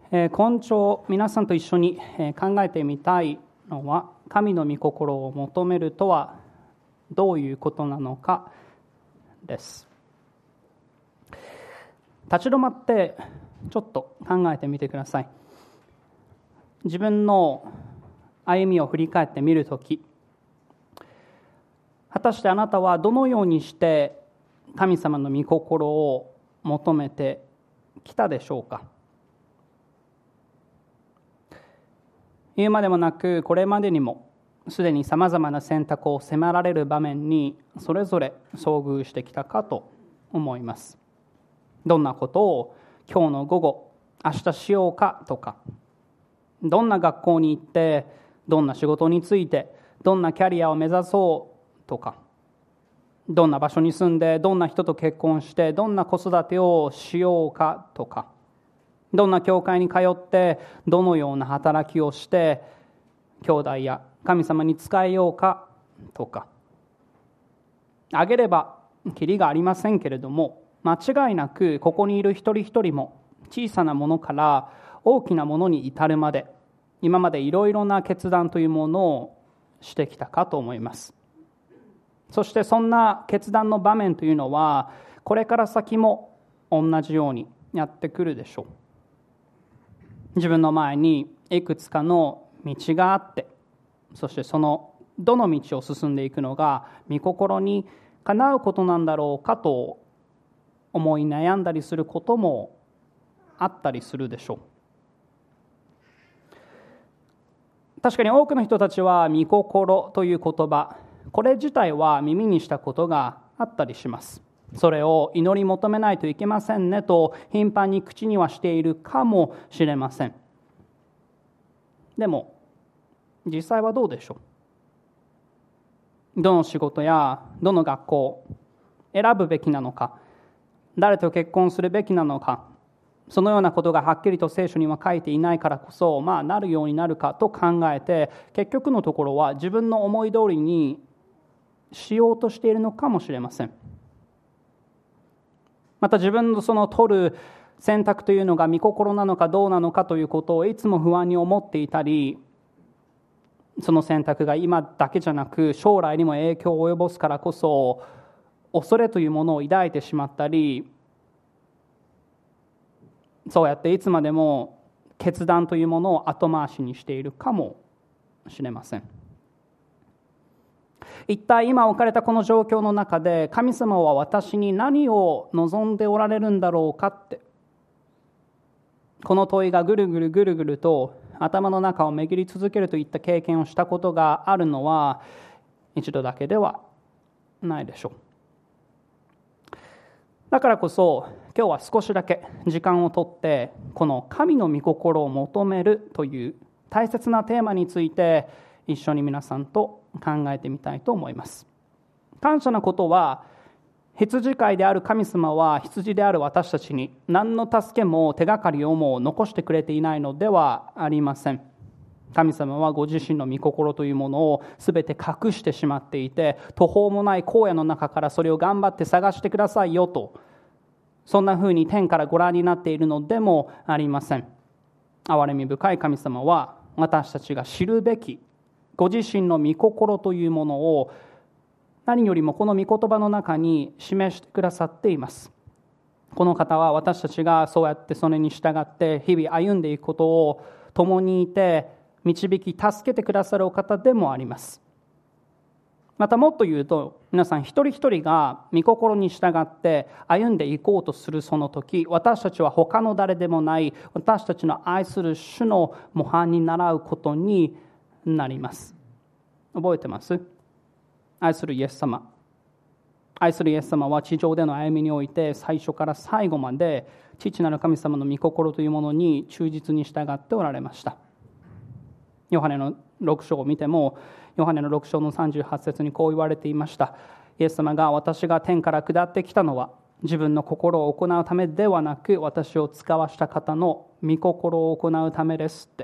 今朝皆さんと一緒に考えてみたいのは、神の御心を求めるとはどういうことなのかです。立ち止まってちょっと考えてみてください。自分の歩みを振り返ってみるとき、果たしてあなたはどのようにして神様の御心を求めてきたでしょうか。言うまでもなく、これまでにもすでにさまざまな選択を迫られる場面にそれぞれ遭遇してきたかと思います。どんなことを今日の午後、明日しようかとか、どんな学校に行ってどんな仕事に就いてどんなキャリアを目指そうとか、どんな場所に住んでどんな人と結婚してどんな子育てをしようかとか、どんな教会に通ってどのような働きをして兄弟や神様に仕えようかとか、挙げればきりがありませんけれども、間違いなくここにいる一人一人も小さなものから大きなものに至るまで、今までいろいろな決断というものをしてきたかと思います。そしてそんな決断の場面というのはこれから先も同じようにやってくるでしょう。自分の前にいくつかの道があって、そしてそのどの道を進んでいくのが御心にかなうことなんだろうかと思い悩んだりすることもあったりするでしょう。確かに多くの人たちは御心という言葉、これ自体は耳にしたことがあったりします。それを祈り求めないといけませんねと頻繁に口にはしているかもしれません。でも実際はどうでしょう。どの仕事やどの学校を選ぶべきなのか、誰と結婚するべきなのか、そのようなことがはっきりと聖書には書いていないからこそ、なるようになるかと考えて、結局のところは自分の思い通りにしようとしているのかもしれません。また自分のその取る選択というのが御心なのかどうなのかということをいつも不安に思っていたり、その選択が今だけじゃなく将来にも影響を及ぼすからこそ恐れというものを抱いてしまったり、そうやっていつまでも決断というものを後回しにしているかもしれません。一体今置かれたこの状況の中で神様は私に何を望んでおられるんだろうかって、この問いがぐるぐるぐるぐると頭の中を巡り続けるといった経験をしたことがあるのは一度だけではないでしょう。だからこそ今日は少しだけ時間をとってこの神の御心を求めるという大切なテーマについて一緒に皆さんと考えてみたいと思います。感謝なことは、羊飼いである神様は羊である私たちに何の助けも手がかりをも残してくれていないのではありません。神様はご自身の御心というものを全て隠してしまっていて、途方もない荒野の中からそれを頑張って探してくださいよと、そんなふうに天からご覧になっているのでもありません。憐れみ深い神様は私たちが知るべきご自身の御心というものを何よりもこの御言葉の中に示してくださっています。この方は私たちがそうやってそれに従って日々歩んでいくことを共にいて導き助けてくださるお方でもあります。またもっと言うと、皆さん一人一人が御心に従って歩んでいこうとするその時、私たちは他の誰でもない私たちの愛する主の模範に倣うことになります。覚えてます？愛するイエス様。愛するイエス様は地上での歩みにおいて最初から最後まで父なる神様の御心というものに忠実に従っておられました。ヨハネの6章を見ても、ヨハネの6章の38節にこう言われていました。イエス様が、私が天から下ってきたのは自分の心を行うためではなく、私を使わした方の御心を行うためですって。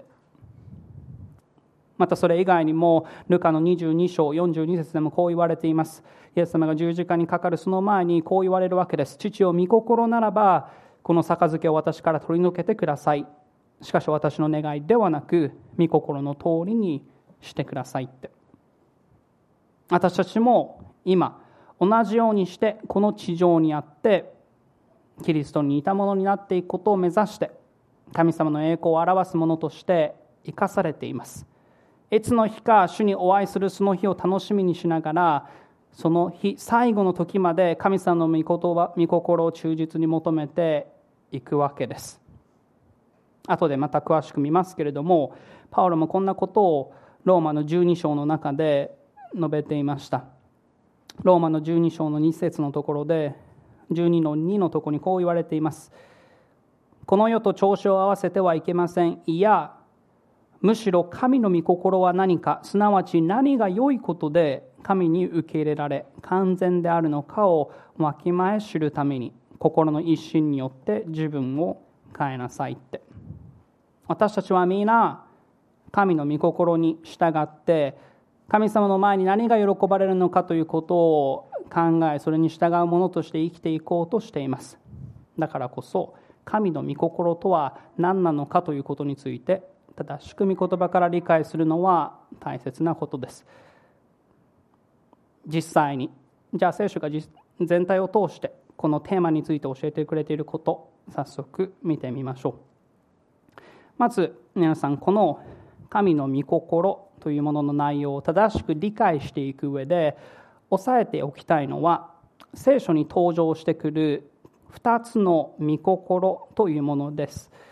またそれ以外にもルカの22章42節でもこう言われています。イエス様が十字架にかかるその前にこう言われるわけです。父を御心ならばこの杯を私から取り除けてください。 しかし私の願いではなく御心の通りにしてくださいって。私たちも今同じようにしてこの地上にあってキリストに似たものになっていくことを目指して神様の栄光を表すものとして生かされています。いつの日か主にお会いするその日を楽しみにしながら、その日最後の時まで神様の御心を忠実に求めていくわけです。後でまた詳しく見ますけれども、パウロもこんなことをローマの12章の中で述べていました。ローマの12章の2節のところで、12の2のところにこう言われています。この世と調子を合わせてはいけません。いや、むしろ神の御心は何か、すなわち何が良いことで神に受け入れられ完全であるのかをわきまえ知るために、心の一心によって自分を変えなさいって。私たちはみんな神の御心に従って神様の前に何が喜ばれるのかということを考え、それに従うものとして生きていこうとしています。だからこそ神の御心とは何なのかということについて正しく御言葉から理解するのは大切なことです。実際にじゃあ聖書が全体を通してこのテーマについて教えてくれていること、早速見てみましょう。まず皆さん、この神の御心というものの内容を正しく理解していく上で押さえておきたいのは、聖書に登場してくる2つの御心というものです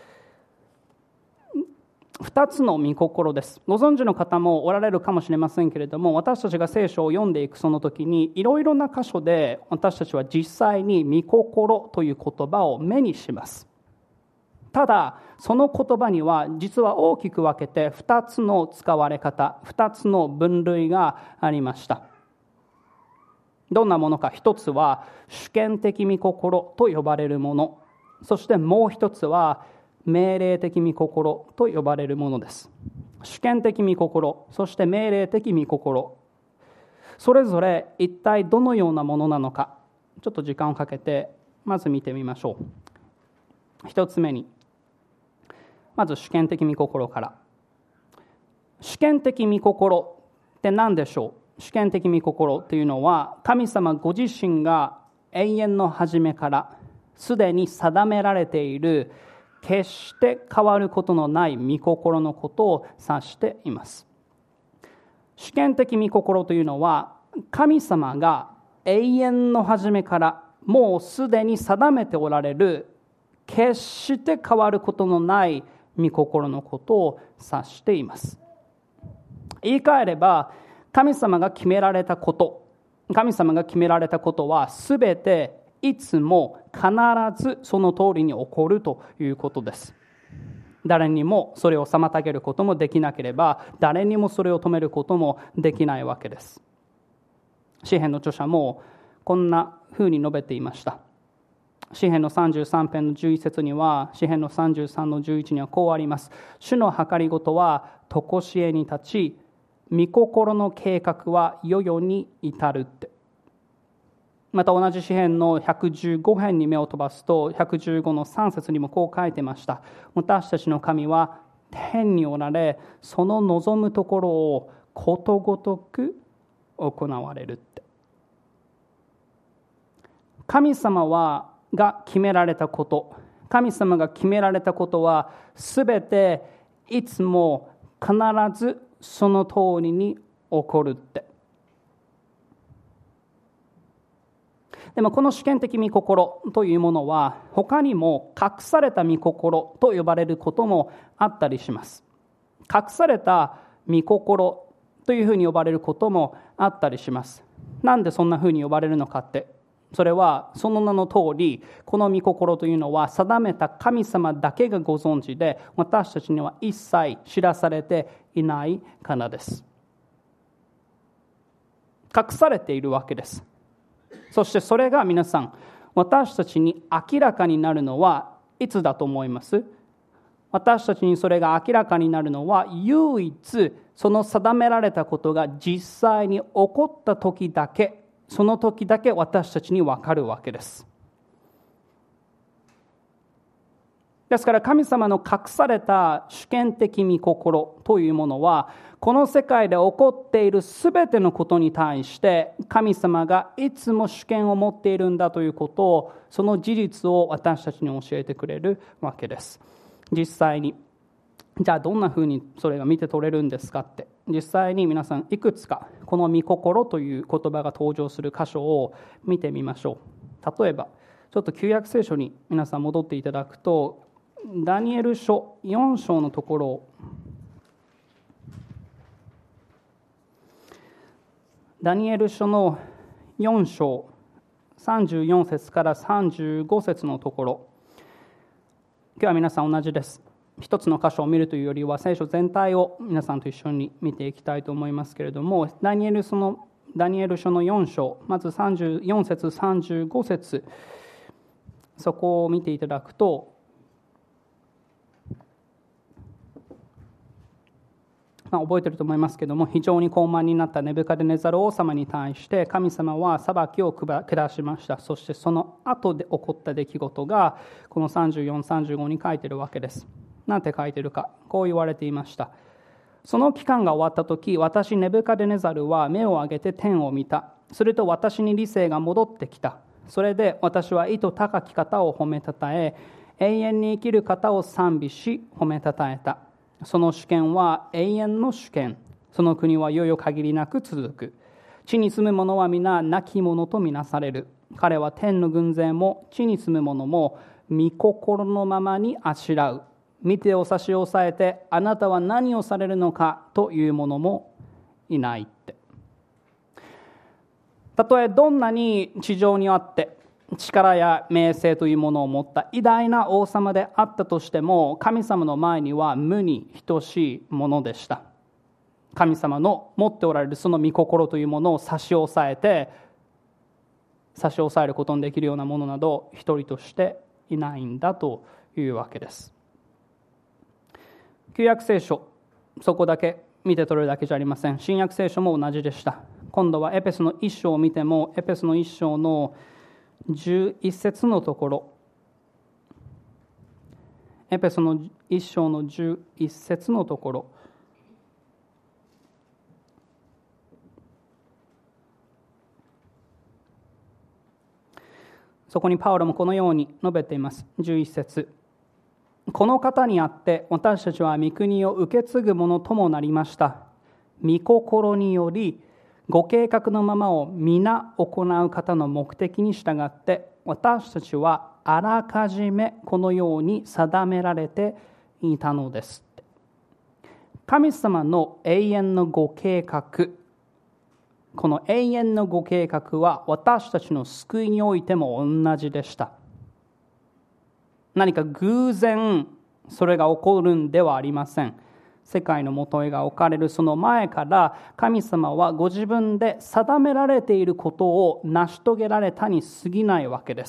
。2つの御心です。ご存知の方もおられるかもしれませんけれども、私たちが聖書を読んでいくその時にいろいろな箇所で私たちは実際に御心という言葉を目にします。ただその言葉には実は大きく分けて2つの使われ方、2つの分類がありました。どんなものか。一つは主権的御心と呼ばれるもの、そしてもう一つは命令的御心と呼ばれるものです。主権的御心、そして命令的御心、それぞれ一体どのようなものなのか、ちょっと時間をかけてまず見てみましょう。一つ目にまず主権的御心から。主権的御心って何でしょう。主権的御心というのは、神様ご自身が永遠の初めからすでに定められている、決して変わることのない御心のことを指しています。主権的御心というのは、神様が永遠の初めからもうすでに定めておられる、決して変わることのない御心のことを指しています。言い換えれば、神様が決められたこと、神様が決められたことはすべていつも必ずその通りに起こるということです。誰にもそれを妨げることもできなければ、誰にもそれを止めることもできないわけです。詩編の著者もこんなふうに述べていました。詩編の33編の11節には、詩編の33の11にはこうあります。主の計りごとは常しえに立ち、御心の計画は世々に至るって。また同じ詩編の115編に目を飛ばすと、115の3節にもこう書いてました。私たちの神は天におられ、その望むところをことごとく行われるって。神様が決められたこと、神様が決められたことはすべていつも必ずその通りに起こるって。でもこの主権的御心というものは他にも隠された御心と呼ばれることもあったりします。隠された御心というふうに呼ばれることもあったりします。なんでそんなふうに呼ばれるのかって、それはその名の通り、この御心というのは定めた神様だけがご存知で、私たちには一切知らされていないからです。隠されているわけです。そしてそれが皆さん、私たちに明らかになるのはいつだと思います？私たちにそれが明らかになるのは、唯一その定められたことが実際に起こった時だけ、その時だけ私たちに分かるわけです。 ですから神様の隠された主権的御心というものは、この世界で起こっているすべてのことに対して神様がいつも主権を持っているんだということを、その事実を私たちに教えてくれるわけです。実際にじゃあどんなふうにそれが見て取れるんですかって、実際に皆さんいくつかこの御心という言葉が登場する箇所を見てみましょう。例えばちょっと旧約聖書に皆さん戻っていただくと、ダニエル書4章のところを、ダニエル書の4章34節から35節のところ、今日は皆さん同じです。一つの箇所を見るというよりは聖書全体を皆さんと一緒に見ていきたいと思いますけれども、ダニエル書の4章、まず34節35節、そこを見ていただくと、覚えていると思いますけれども、非常に高慢になったネブカデネザル王様に対して神様は裁きを下しました。そしてその後で起こった出来事がこの34、35に書いているわけです。なんて書いているか、こう言われていました。その期間が終わった時、私ネブカデネザルは目を上げて天を見た。すると私に理性が戻ってきた。それで私は意図高き方を褒めたたえ、永遠に生きる方を賛美し褒めたたえた。その主権は永遠の主権。その国はいよいよ限りなく続く。地に住む者は皆亡き者とみなされる。彼は天の軍勢も地に住む者も御心のままにあしらう。見てを差し押さえて、あなたは何をされるのかという者もいないって。たとえどんなに地上にあって力や名声というものを持った偉大な王様であったとしても、神様の前には無に等しいものでした。神様の持っておられるその御心というものを差し押さえることのできるようなものなど一人としていないんだというわけです。旧約聖書、そこだけ見て取れるだけじゃありません。新約聖書も同じでした。今度はエペソの一章を見ても、エペソの一章の11節のところ、エペソの一章の11節のところ、そこにパウロもこのように述べています。11節、この方にあって私たちは御国を受け継ぐものともなりました。御心によりご計画のままを皆行う方の目的に従って、私たちはあらかじめこのように定められていたのです。神様の永遠のご計画、この永遠のご計画は私たちの救いにおいても同じでした。何か偶然それが起こるんではありません。世界のもとへが置かれるその前から神様はご自分で定められていることを成し遂げられたに過ぎないわけです。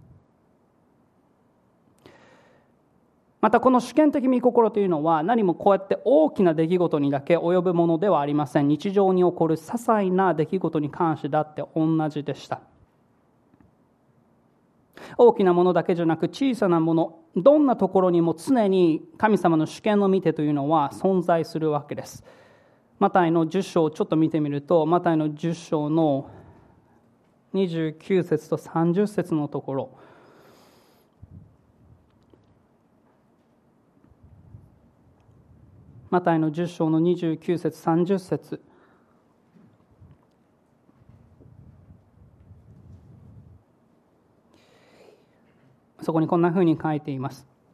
またこの主権的御心というのは何もこうやって大きな出来事にだけ及ぶものではありません。日常に起こる些細な出来事に関してだって同じでした。大きなものだけじゃなく小さなもの、どんなところにも常に神様の主権の御手というのは存在するわけです。マタイの10章をちょっと見てみると、マタイの10章の29節と30節のところ、マタイの10章の29節30節、そこにこんなふうに書いています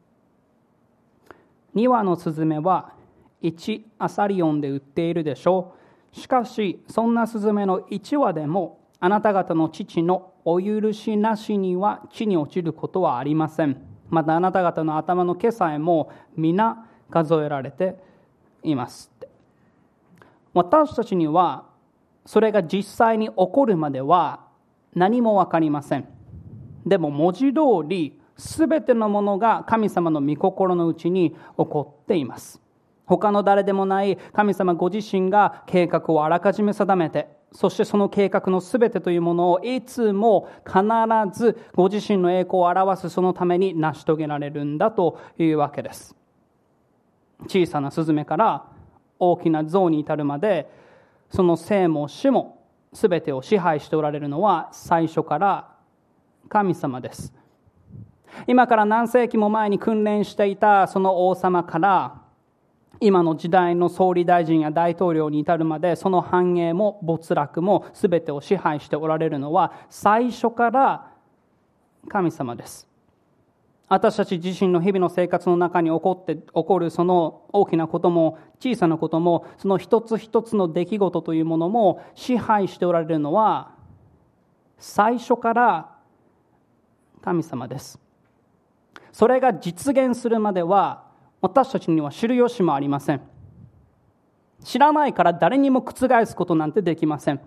。2羽のスズメは1アサリオンで売っているでしょう。しかしそんなスズメの1羽でもあなた方の父のお許しなしには地に落ちることはありません。またあなた方の頭の毛さえも皆数えられています。私たちにはそれが実際に起こるまでは何も分かりません。でも文字通りすべてのものが神様の御心のうちに起こっています。他の誰でもない神様ご自身が計画をあらかじめ定めて、 そしてその計画のすべてというものをいつも必ずご自身の栄光を表すそのために成し遂げられるんだというわけです。小さなスズメから大きな象に至るまで、その生も死もすべてを支配しておられるのは最初から神様です。今から何世紀も前に訓練していたその王様から今の時代の総理大臣や大統領に至るまで、その繁栄も没落も全てを支配しておられるのは最初から神様です。私たち自身の日々の生活の中に起こるその大きなことも小さなことも、その一つ一つの出来事というものも支配しておられるのは最初から神様です。それが実現するまでは私たちには知る由もありません。知らないから誰にも覆すことなんてできません。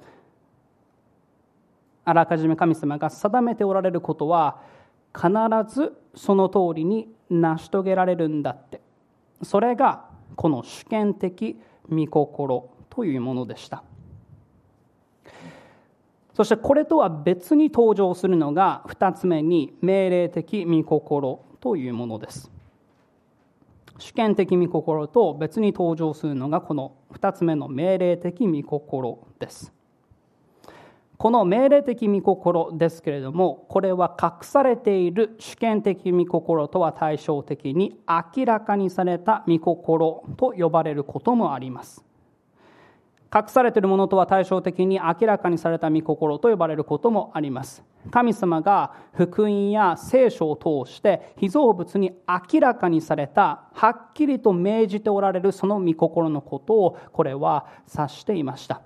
あらかじめ神様が定めておられることは必ずその通りに成し遂げられるんだって。それがこの主権的御心というものでした。そしてこれとは別に登場するのが2つ目に命令的御心というものです。主権的御心と別に登場するのがこの2つ目の命令的御心です。この命令的御心ですけれども、これは隠されている主権的御心とは対照的に明らかにされた御心と呼ばれることもあります。隠されているものとは対照的に明らかにされた御心と呼ばれることもあります。神様が福音や聖書を通して被造物に明らかにされた、はっきりと命じておられるその御心のことをこれは指していました。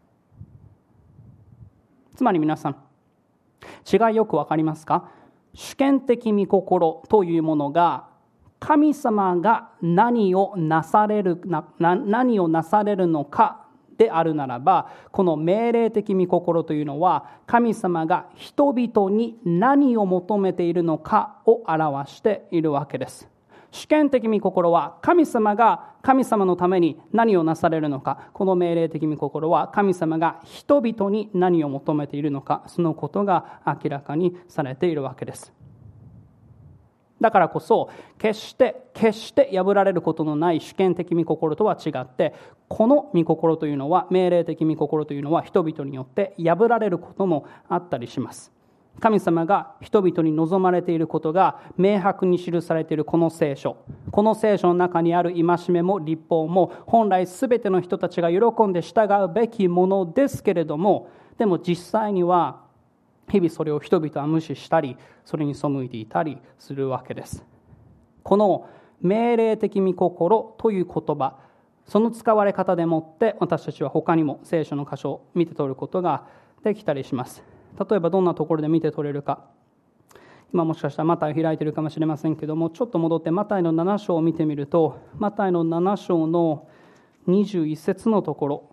つまり皆さん、違いよくわかりますか？主権的御心というものが神様が何をなされるのかであるならば、この命令的御心というのは神様が人々に何を求めているのかを表しているわけです。主権的御心は神様が神様のために何をなされるのか、この命令的御心は神様が人々に何を求めているのか、そのことが明らかにされているわけです。だからこそ決して破られることのない主権的御心とは違って、この御心というのは、命令的御心というのは人々によって破られることもあったりします。神様が人々に望まれていることが明白に記されているこの聖書の中にある戒めも律法も本来すべての人たちが喜んで従うべきものですけれども、でも実際には日々それを人々は無視したり、それに背いていたりするわけです。この命令的御心という言葉、その使われ方でもって私たちは他にも聖書の箇所を見て取ることができたりします。例えばどんなところで見て取れるか、今もしかしたらマタイを開いているかもしれませんけども、ちょっと戻ってマタイの7章を見てみると、マタイの7章の21節のところ、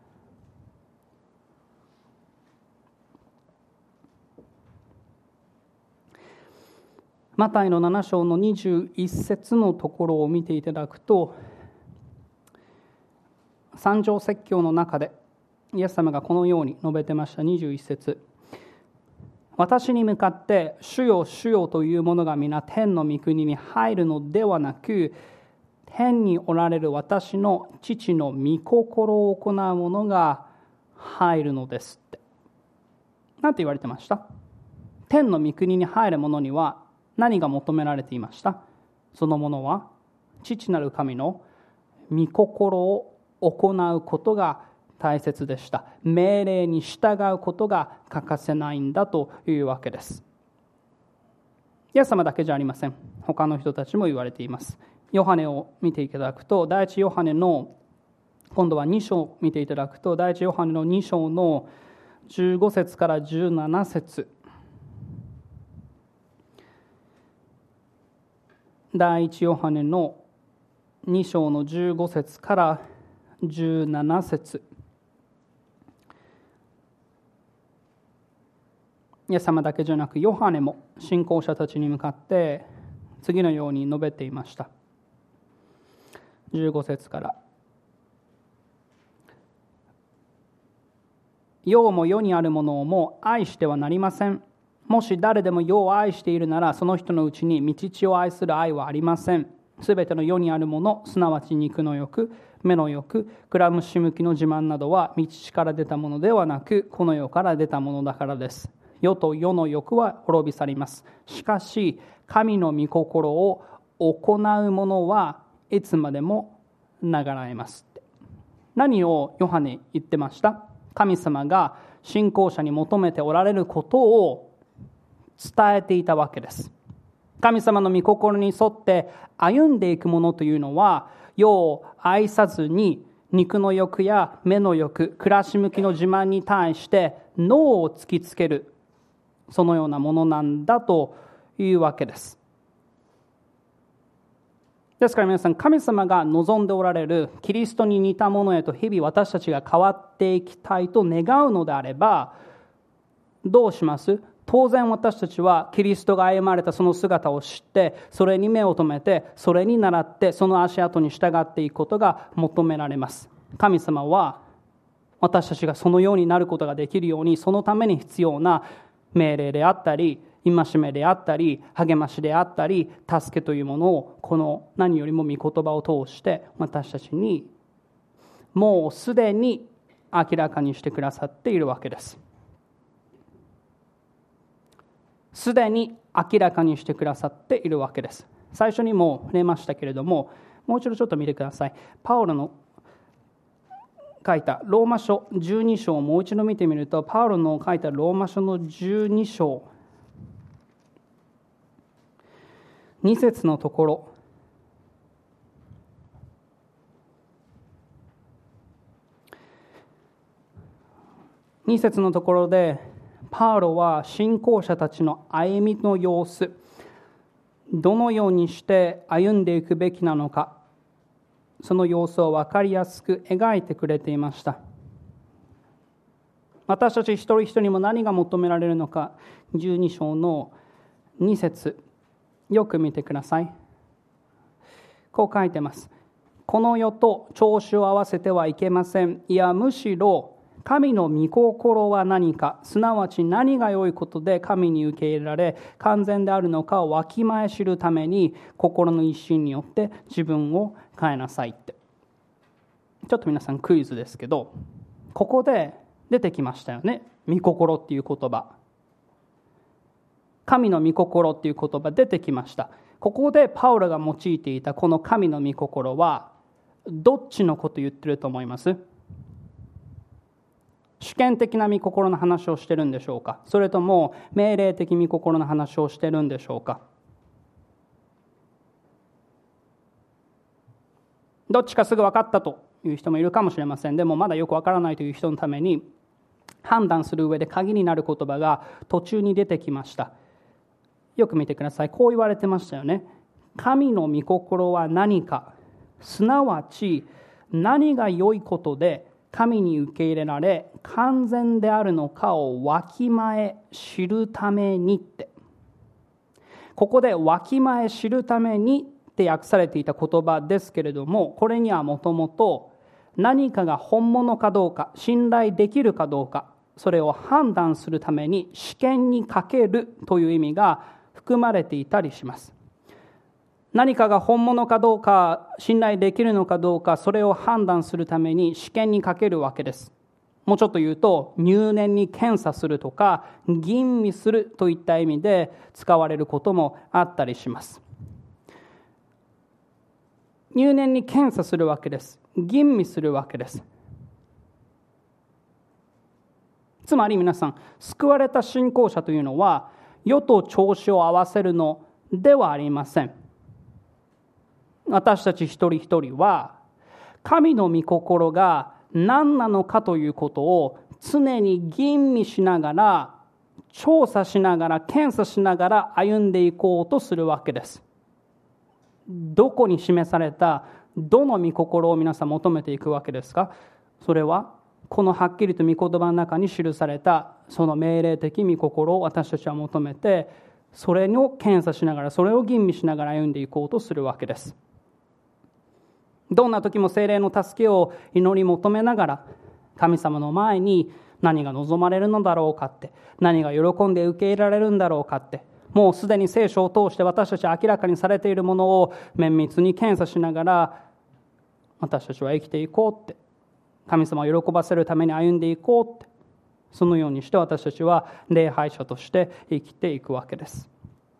マタイの7章の21節のところを見ていただくと、三条説教の中でイエス様がこのように述べてました。21節、私に向かって主よ主よというものが皆天の御国に入るのではなく、天におられる私の父の御心を行う者が入るのですって、なんて言われてました？天の御国に入る者には何が求められていました？そのものは父なる神の御心を行うことが大切でした。命令に従うことが欠かせないんだというわけです。イエス様だけじゃありません。他の人たちも言われています。ヨハネを見ていただくと、第一ヨハネの今度は2章を見ていただくと、第一ヨハネの2章の15節から17節、第一ヨハネの2章の15節から17節、イエス様だけじゃなくヨハネも信仰者たちに向かって次のように述べていました。15節から、 世をも世にあるものをも愛してはなりません。もし誰でも世を愛しているなら、その人のうちに御父を愛する愛はありません。すべての世にあるもの、すなわち肉の欲、目の欲、くらむし向きの自慢などは、御父から出たものではなく、この世から出たものだからです。世と世の欲は滅び去ります。しかし、神の御心を行う者はいつまでも永らえます。何をヨハネ言ってました？神様が信仰者に求めておられることを伝えていたわけです。神様の御心に沿って歩んでいくものというのは、世を愛さずに肉の欲や目の欲、暮らし向きの自慢に対して脳を突きつける、そのようなものなんだというわけです。ですから皆さん、神様が望んでおられるキリストに似たものへと日々私たちが変わっていきたいと願うのであれば、どうします？当然私たちはキリストが歩まれたその姿を知って、それに目を留めて、それに倣って、その足跡に従っていくことが求められます。神様は私たちがそのようになることができるように、そのために必要な命令であったり、戒めであったり、励ましであったり、助けというものを、この何よりも御言葉を通して私たちにもうすでに明らかにしてくださっているわけです。すでに明らかにしてくださっているわけです。最初にも触れましたけれども、もう一度ちょっと見てください。パウロの書いたローマ書12章をもう一度見てみると、パウロの書いたローマ書の12章2節のところ、2節のところでパウロは信仰者たちの歩みの様子、どのようにして歩んでいくべきなのか、その様子を分かりやすく描いてくれていました。私たち一人一人にも何が求められるのか、12章の2節、よく見てください。こう書いてます。この世と調子を合わせてはいけません。いや、むしろ神の御心は何か、すなわち何が良いことで神に受け入れられ完全であるのかをわきまえ知るために、心の一心によって自分を変えなさいって。ちょっと皆さんクイズですけど、ここで出てきましたよね、御心っていう言葉。神の御心っていう言葉出てきました。ここでパウロが用いていたこの神の御心はどっちのこと言ってると思います？主権的な御心の話をしてるんでしょうか、それとも命令的御心の話をしてるんでしょうか。どっちかすぐ分かったという人もいるかもしれません。でもまだよく分からないという人のために、判断する上で鍵になる言葉が途中に出てきました。よく見てください。こう言われてましたよね。神の御心は何か、すなわち何が良いことで神に受け入れられ完全であるのかをわきまえ知るためにって、ここでわきまえ知るためにって訳されていた言葉ですけれども、これにはもともと何かが本物かどうか、信頼できるかどうか、それを判断するために試験にかけるという意味が含まれていたりします。何かが本物かどうか、信頼できるのかどうか、それを判断するために試験にかけるわけです。もうちょっと言うと、入念に検査するとか吟味するといった意味で使われることもあったりします。入念に検査するわけです。吟味するわけです。つまり皆さん、救われた信仰者というのは世と調子を合わせるのではありません。私たち一人一人は神の御心が何なのかということを常に吟味しながら、調査しながら、検査しながら歩んでいこうとするわけです。どこに示されたどの御心を皆さん求めていくわけですか？それはこのはっきりと御言葉の中に記されたその命令的御心を私たちは求めて、それを検査しながら、それを吟味しながら歩んでいこうとするわけです。どんな時も聖霊の助けを祈り求めながら、神様の前に何が望まれるのだろうかって、何が喜んで受け入れられるんだろうかって、もうすでに聖書を通して私たち明らかにされているものを綿密に検査しながら、私たちは生きていこうって、神様を喜ばせるために歩んでいこうって、そのようにして私たちは礼拝者として生きていくわけです。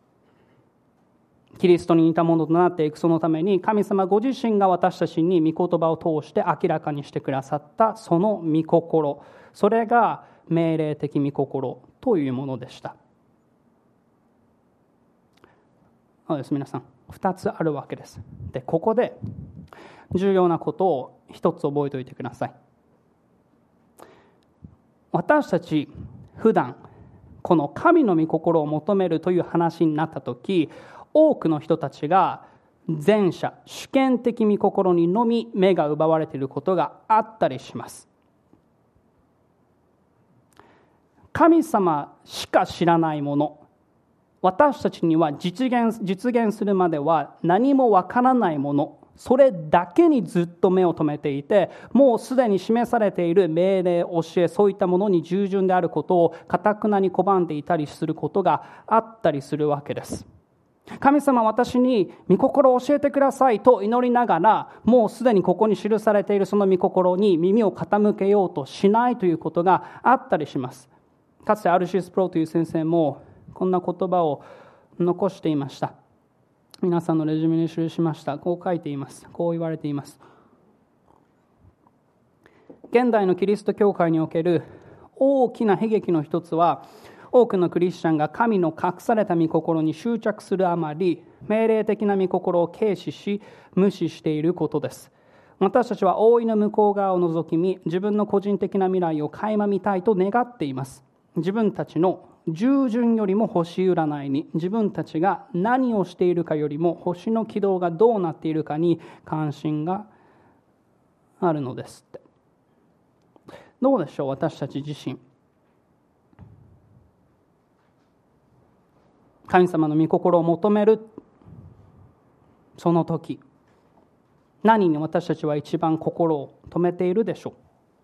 キリストに似たものとなっていくそのために、神様ご自身が私たちに御言葉を通して明らかにしてくださったその御心、それが命令的御心というものでした。そうです、皆さん2つあるわけです。で、ここで重要なことを一つ覚えておいてください。私たち普段この神の御心を求めるという話になったとき、多くの人たちが前者主権的御心にのみ目が奪われていることがあったりします。神様しか知らないもの、私たちには実現するまでは何もわからないもの、それだけにずっと目を留めていて、もうすでに示されている命令、教え、そういったものに従順であることを頑なに拒んでいたりすることがあったりするわけです。神様、私に御心を教えてくださいと祈りながら、もうすでにここに記されているその御心に耳を傾けようとしないということがあったりします。かつてR.C. スプローという先生もこんな言葉を残していました。皆さんのレジュメに記しました。こう書いています。こう言われています。現代のキリスト教会における大きな悲劇の一つは、多くのクリスチャンが神の隠された御心に執着するあまり、命令的な御心を軽視し無視していることです。私たちは覆いの向こう側を覗き見、自分の個人的な未来を垣間見たいと願っています。自分たちの従順よりも星占いに、自分たちが何をしているかよりも星の軌道がどうなっているかに関心があるのですって。どうでしょう、私たち自身。神様の御心を求めるその時、何に私たちは一番心を止めているでしょ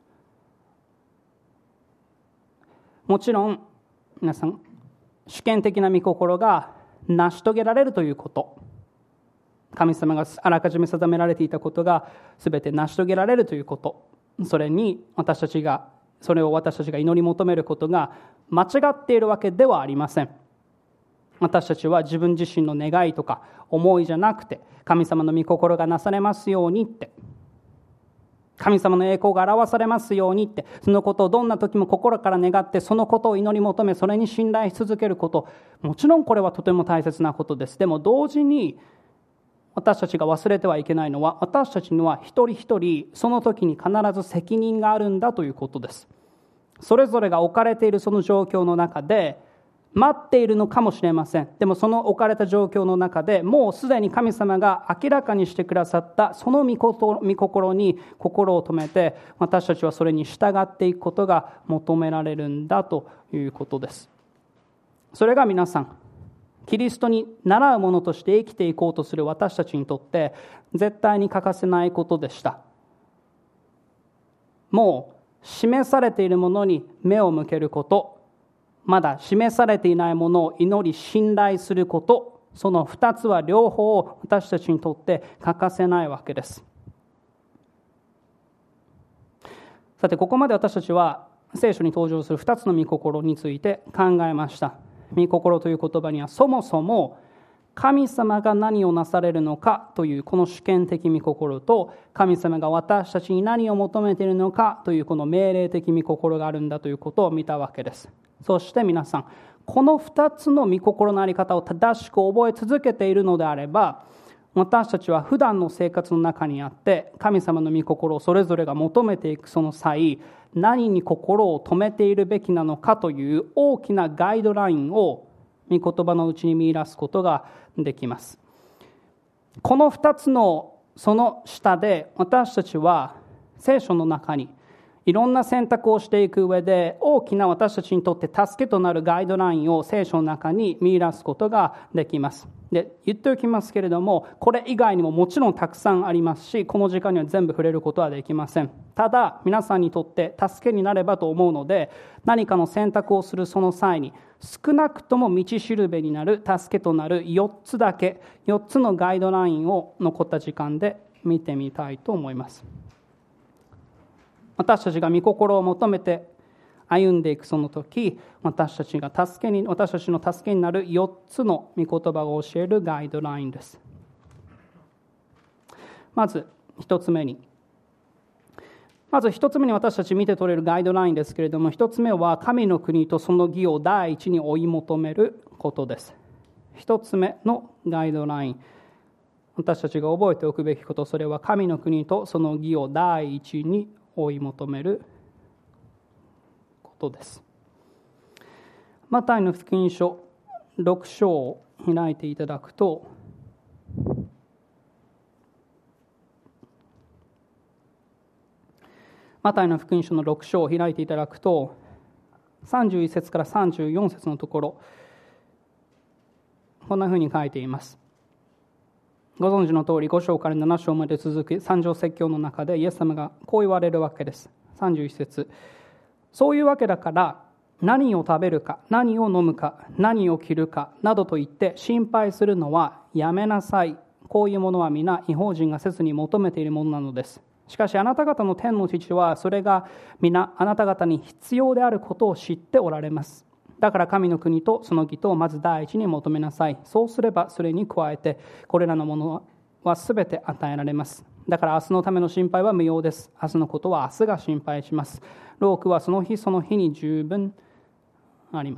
う。もちろん皆さん、主権的な御心が成し遂げられるということ、神様があらかじめ定められていたことが全て成し遂げられるということ、それを私たちが祈り求めることが間違っているわけではありません。私たちは自分自身の願いとか思いじゃなくて、神様の御心がなされますようにって、神様の栄光が表されますようにって、そのことをどんな時も心から願って、そのことを祈り求め、それに信頼し続けること、もちろんこれはとても大切なことです。でも同時に私たちが忘れてはいけないのは、私たちには一人一人その時に必ず責任があるんだということです。それぞれが置かれているその状況の中で待っているのかもしれません。でもその置かれた状況の中で、もうすでに神様が明らかにしてくださったその御心に心を留めて、私たちはそれに従っていくことが求められるんだということです。それが皆さん、キリストに倣うものとして生きていこうとする私たちにとって絶対に欠かせないことでした。もう示されているものに目を向けること、まだ示されていないものを祈り信頼すること、その2つは両方私たちにとって欠かせないわけです。さて、ここまで私たちは聖書に登場する2つの御心について考えました。御心という言葉にはそもそも神様が何をなされるのかというこの主権的御心と、神様が私たちに何を求めているのかというこの命令的御心があるんだということを見たわけです。そして皆さん、この2つの御心の在り方を正しく覚え続けているのであれば、私たちは普段の生活の中にあって神様の御心をそれぞれが求めていくその際、何に心を止めているべきなのかという大きなガイドラインを御言葉のうちに見出すことができます。この2つのその下で、私たちは聖書の中にいろんな選択をしていく上で大きな私たちにとって助けとなるガイドラインを聖書の中に見出すことができます。で、言っておきますけれども、これ以外にももちろんたくさんありますし、この時間には全部触れることはできません。ただ皆さんにとって助けになればと思うので、何かの選択をするその際に少なくとも道しるべになる助けとなる4つのガイドラインを残った時間で見てみたいと思います。私たちが御心を求めて歩んでいくその時、私たちの助けになる4つの御言葉を教えるガイドラインです。まず1つ目に私たち見て取れるガイドラインですけれども、1つ目は神の国とその義を第一に追い求めることです。1つ目のガイドライン、私たちが覚えておくべきこと、それは神の国とその義を第一に追い求めることです。マタイの福音書6章を開いていただくと、マタイの福音書の6章を開いていただくと、31節から34節のところ、こんなふうに書いています。ご存知の通り5章から7章まで続く三条説教の中でイエス様がこう言われるわけです。31節、そういうわけだから何を食べるか何を飲むか何を着るかなどと言って心配するのはやめなさい。こういうものは皆異邦人が切に求めているものなのです。しかしあなた方の天の父はそれが皆あなた方に必要であることを知っておられます。だから神の国とその義とをまず第一に求めなさい。そうすればそれに加えてこれらのものはすべて与えられます。だから明日のための心配は無用です。明日のことは明日が心配します。労苦はその日その日に十分あります。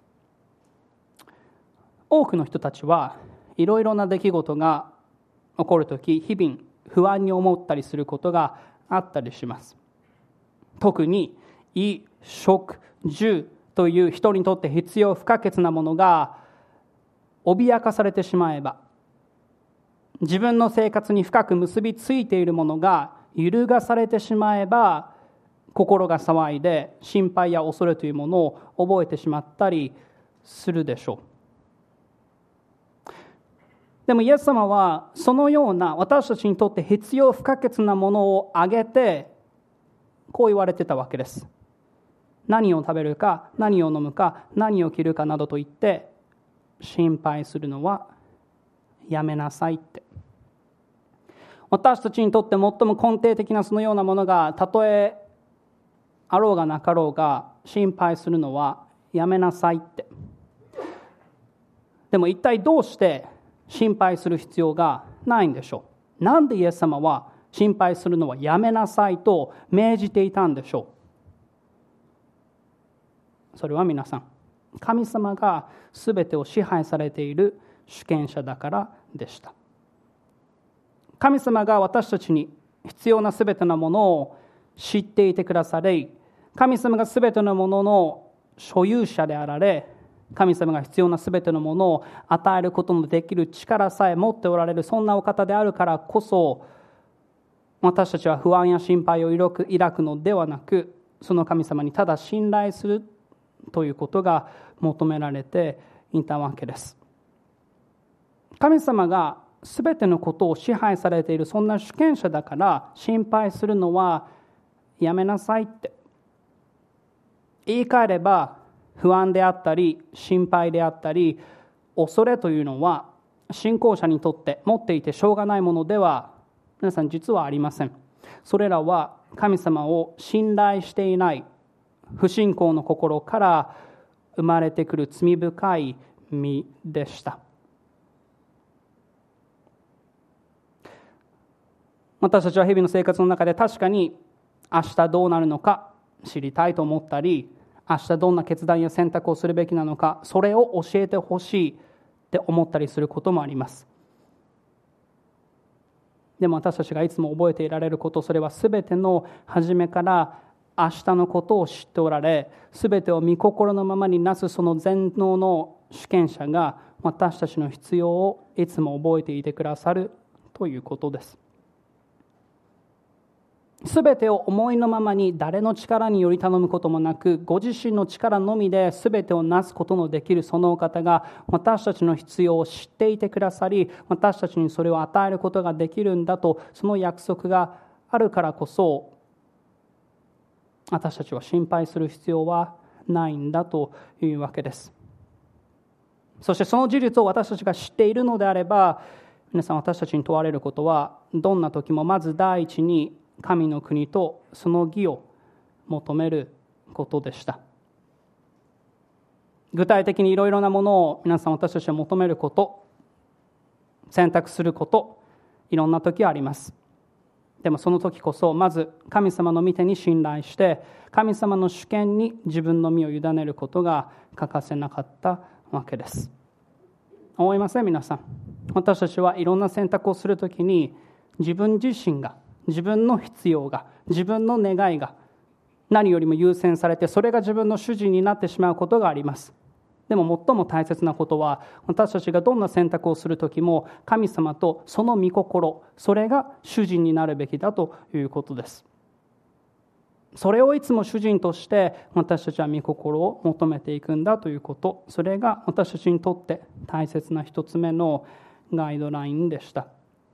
多くの人たちはいろいろな出来事が起こるとき、日々不安に思ったりすることがあったりします。特に衣食住という人にとって必要不可欠なものが脅かされてしまえば、自分の生活に深く結びついているものが揺るがされてしまえば、心が騒いで心配や恐れというものを覚えてしまったりするでしょう。でもイエス様はそのような私たちにとって必要不可欠なものを挙げてこう言われてたわけです。何を食べるか何を飲むか何を着るかなどと言って心配するのはやめなさいって。私たちにとって最も根底的なそのようなものがたとえあろうがなかろうが心配するのはやめなさいって。でも一体どうして心配する必要がないんでしょう。なんでイエス様は心配するのはやめなさいと命じていたんでしょう。それは皆さん、神様が全てを支配されている主権者だからでした。神様が私たちに必要な全てのものを知っていてくださり、神様が全てのものの所有者であられ、神様が必要な全てのものを与えることのできる力さえ持っておられる、そんなお方であるからこそ、私たちは不安や心配を抱くのではなく、その神様にただ信頼するということが求められていたわけです。神様が全てのことを支配されているそんな主権者だから心配するのはやめなさいって。言い換えれば不安であったり心配であったり恐れというのは信仰者にとって持っていてしょうがないものでは皆さん実はありません。それらは神様を信頼していない不信仰の心から生まれてくる罪深い身でした。私たちは日々の生活の中で確かに明日どうなるのか知りたいと思ったり、明日どんな決断や選択をするべきなのか、それを教えてほしいって思ったりすることもあります。でも私たちがいつも覚えていられること、それは全ての初めから明日のことを知っておられ、全てを御心のままになすその全能の主権者が私たちの必要をいつも覚えていてくださるということです。 すべてを思いのままに誰の力により頼むこともなく、ご自身の力のみですべてをなすことのできるそのお方が私たちの必要を知っていてくださり、私たちにそれを与えることができるんだと、その約束があるからこそ、私たちは心配する必要はないんだというわけです。そしてその事実を私たちが知っているのであれば、皆さん、私たちに問われることは、どんな時もまず第一に神の国とその義を求めることでした。具体的にいろいろなものを皆さん、私たちは求めること、選択すること、いろんな時あります。でもその時こそ、まず神様の御手に信頼して、神様の主権に自分の身を委ねることが欠かせなかったわけです。思いません？皆さん、私たちはいろんな選択をするときに、自分自身が、自分の必要が、自分の願いが何よりも優先されて、それが自分の主人になってしまうことがあります。でも最も大切なことは、私たちがどんな選択をするときも、神様とその御心、それが主人になるべきだということです。それをいつも主人として私たちは御心を求めていくんだということ、それが私たちにとって大切な一つ目のガイドラインでした。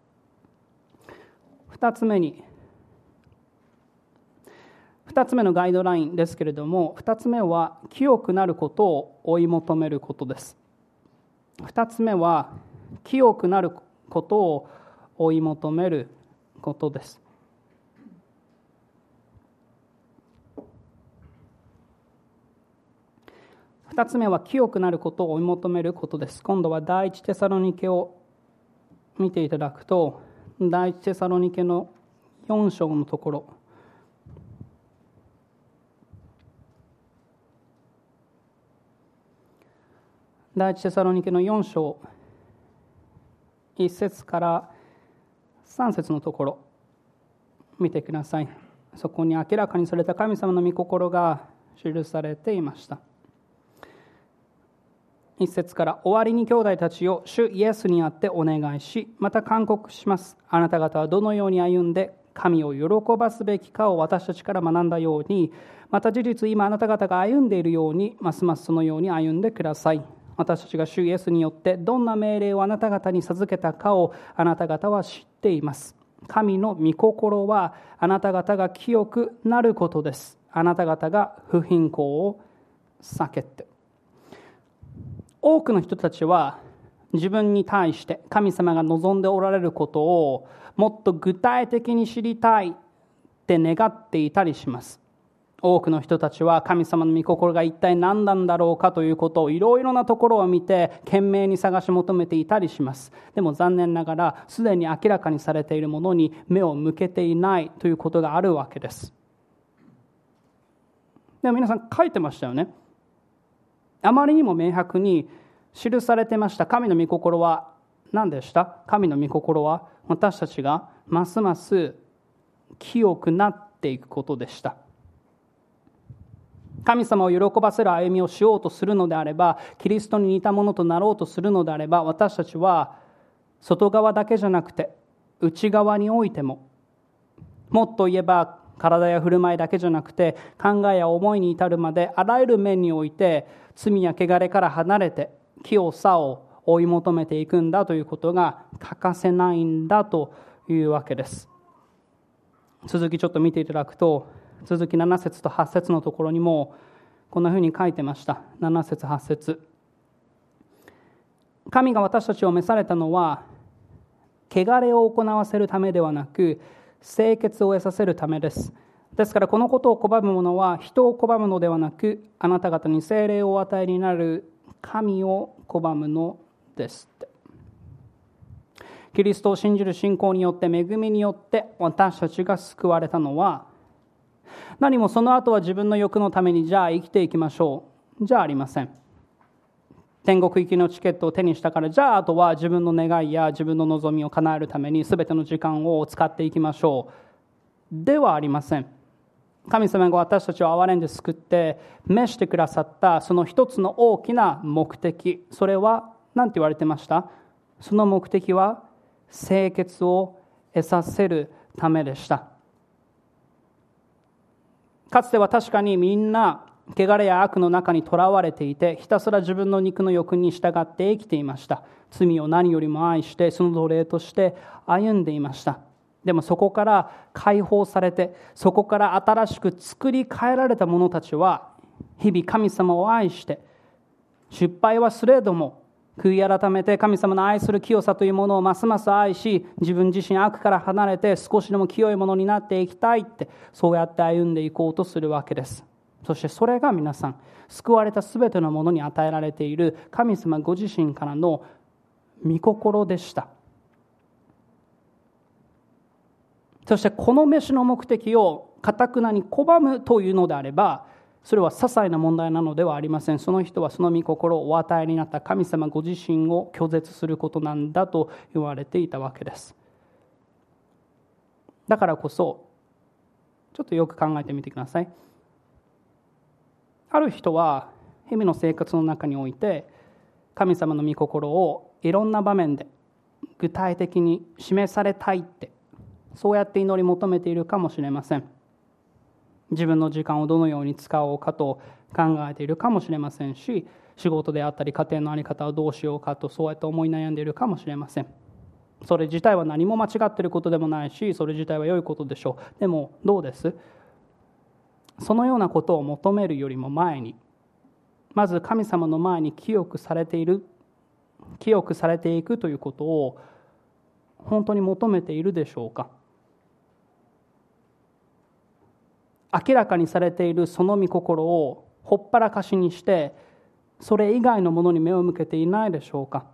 二つ目のガイドラインですけれども、二つ目は清くなることを追い求めることです。二つ目は清くなることを追い求めることです。二つ目は清くなることを追い求めることです。今度は第一テサロニケを見ていただくと、第一テサロニケの4章のところ、第一テサロニケの4章1節から3節のところ見てください。そこに明らかにされた神様の御心が記されていました。1節から、終わりに兄弟たちを主イエスにあってお願いし、また勧告します。あなた方はどのように歩んで神を喜ばすべきかを私たちから学んだように、また事実今あなた方が歩んでいるように、ますますそのように歩んでください。私たちが主イエスによってどんな命令をあなた方に授けたかをあなた方は知っています。神の御心はあなた方が清くなることです。あなた方が不貧困を避けて。多くの人たちは自分に対して神様が望んでおられることをもっと具体的に知りたいって願っていたりします。多くの人たちは神様の御心が一体何なんだろうかということをいろいろなところを見て懸命に探し求めていたりします。でも残念ながらすでに明らかにされているものに目を向けていないということがあるわけです。でも皆さん書いてましたよね。あまりにも明白に記されてました。神の御心は何でした？神の御心は私たちがますます清くなっていくことでした。神様を喜ばせる歩みをしようとするのであれば、キリストに似たものとなろうとするのであれば、私たちは外側だけじゃなくて内側においても、もっと言えば体や振る舞いだけじゃなくて考えや思いに至るまであらゆる面において罪や汚れから離れて清さを追い求めていくんだということが欠かせないんだというわけです。続きちょっと見ていただくと、続き7節と8節のところにもこんなふうに書いてました。7節8節、神が私たちを召されたのは汚れを行わせるためではなく清潔を得させるためです。ですからこのことを拒む者は人を拒むのではなく、あなた方に聖霊をお与えになる神を拒むのですって。キリストを信じる信仰によって、恵みによって私たちが救われたのは、何もその後は自分の欲のためにじゃあ生きていきましょうじゃありません。天国行きのチケットを手にしたからじゃああとは自分の願いや自分の望みを叶えるために全ての時間を使っていきましょうではありません。神様が私たちを憐れんで救って召してくださったその一つの大きな目的、それは何て言われてました？その目的は清潔を得させるためでした。 かつては確かにみんな汚れや悪の中にとらわれていて、ひたすら自分の肉の欲に従って生きていました。罪を何よりも愛して、その奴隷として歩んでいました。でもそこから解放されて、そこから新しく作り変えられた者たちは、日々神様を愛して、失敗はすれども悔い改めて神様の愛する清さというものをますます愛し、自分自身悪から離れて少しでも清いものになっていきたいって、そうやって歩んでいこうとするわけです。そしてそれが皆さん、救われたすべてのものに与えられている神様ご自身からの御心でした。そしてこの飯の目的を頑なに拒むというのであれば、それは些細な問題なのではありません。その人はその御心をお与えになった神様ご自身を拒絶することなんだと言われていたわけです。だからこそ、ちょっとよく考えてみてください。ある人は日々の生活の中において、神様の御心をいろんな場面で具体的に示されたいって、そうやって祈り求めているかもしれません。自分の時間をどのように使おうかと考えているかもしれませんし、仕事であったり家庭の在り方をどうしようかとそうやって思い悩んでいるかもしれません。それ自体は何も間違っていることでもないし、それ自体は良いことでしょう。でもどうです？そのようなことを求めるよりも前に、まず神様の前に清くされていくということを本当に求めているでしょうか？明らかにされているその御心をほっぱらかしにして、それ以外のものに目を向けていないでしょうか？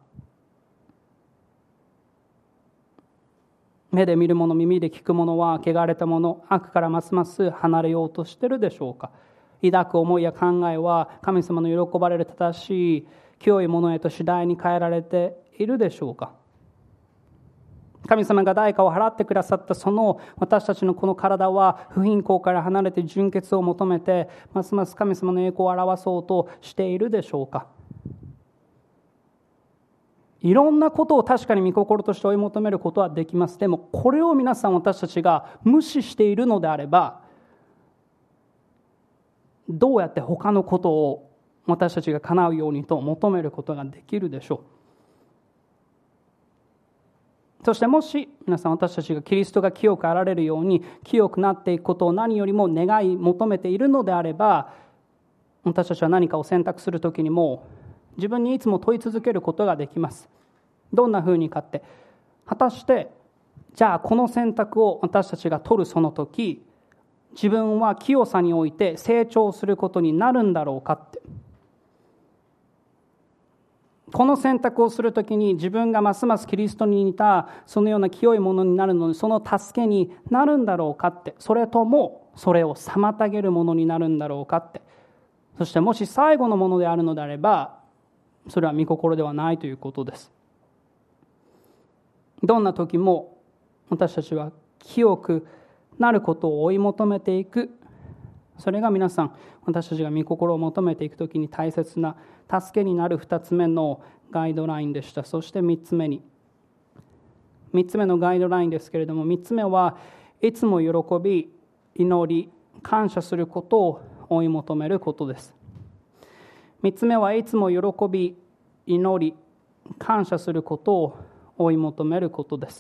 目で見るもの、耳で聞くものは汚れたもの、悪からますます離れようとしているでしょうか？抱く思いや考えは神様の喜ばれる正しい清いものへと次第に変えられているでしょうか？神様が代価を払ってくださったその私たちのこの体は不貧困から離れて純潔を求めて、ますます神様の栄光を表そうとしているでしょうか？いろんなことを確かに御心として追い求めることはできます。でもこれを皆さん私たちが無視しているのであれば、どうやって他のことを私たちが叶うようにと求めることができるでしょう？そしてもし皆さん私たちがキリストが清くあられるように清くなっていくことを何よりも願い求めているのであれば、私たちは何かを選択するときにも自分にいつも問い続けることができます。どんなふうにかって、果たしてじゃあこの選択を私たちが取るその時、自分は清さにおいて成長することになるんだろうかって。この選択をするときに自分がますますキリストに似たそのような清いものになるのに、その助けになるんだろうかって。それともそれを妨げるものになるんだろうかって。そしてもし最後のものであるのであれば、それは御心ではないということです。どんな時も私たちは清くなることを追い求めていく。それが皆さん、私たちが御心を求めていくときに大切な助けになる2つ目のガイドラインでした。そして3つ目のガイドラインですけれども、3つ目はいつも喜び、祈り、感謝することを追い求めることです。3つ目はいつも喜び、祈り、感謝することを追い求めることです。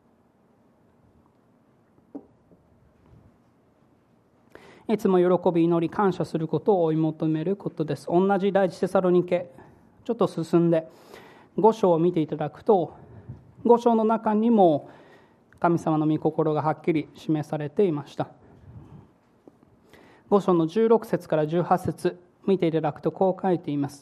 いつも喜び、祈り、感謝することを追い求めることです。同じ第一テサロニケ、ちょっと進んで5章を見ていただくと、5章の中にも神様の御心がはっきり示されていました。5章の16節から18節見ていただくとこう書いています。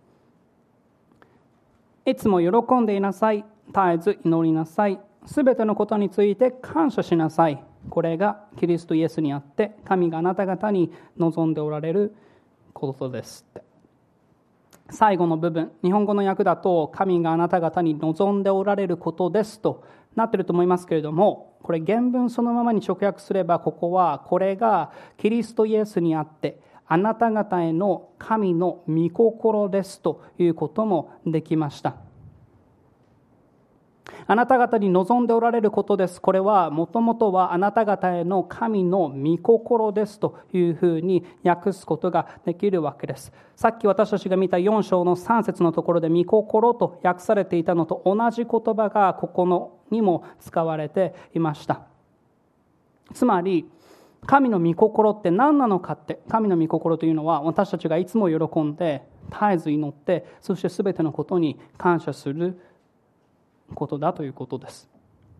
いつも喜んでいなさい。絶えず祈りなさい。すべてのことについて感謝しなさい。これがキリストイエスにあって神があなた方に望んでおられることですって。最後の部分、日本語の訳だと神があなた方に望んでおられることですとなっていると思いますけれども、これ原文そのままに直訳すれば、これがキリストイエスにあってあなた方への神の御心ですということもできました。 あなた方に望んでおられることです。これはもともとはあなた方への神の御心ですというふうに訳すことができるわけです。さっき私たちが見た4章の3節のところで御心と訳されていたのと同じ言葉がここにも使われていました。つまり神の御心って何なのかって、神の御心というのは私たちがいつも喜んで絶えず祈って、そして全てのことに感謝することだということです。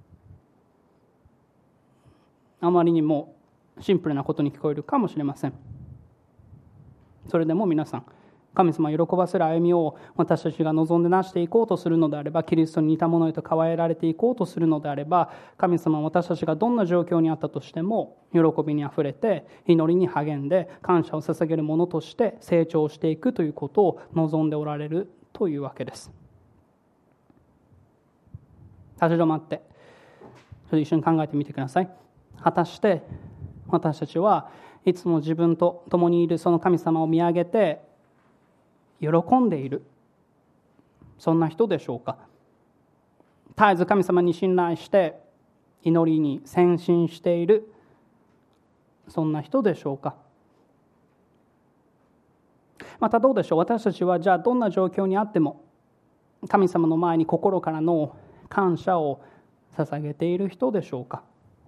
あまりにもシンプルなことに聞こえるかもしれません。それでも皆さん、神様を喜ばせる歩みを私たちが望んでなしていこうとするのであれば、キリストに似たものへと変えられていこうとするのであれば、神様は私たちがどんな状況にあったとしても喜びにあふれて、祈りに励んで感謝を捧げるものとして成長していくということを望んでおられるというわけです。立ち止まって一緒に考えてみてください。果たして私たちはいつも自分と共にいるその神様を見上げて喜んでいる、そんな人でしょうか。絶えず神様に信頼して祈りに専心している、そんな人でしょうか。またどうでしょう。私たちはじゃあどんな状況にあっても神様の前に心からの感謝を捧げている人でしょうか。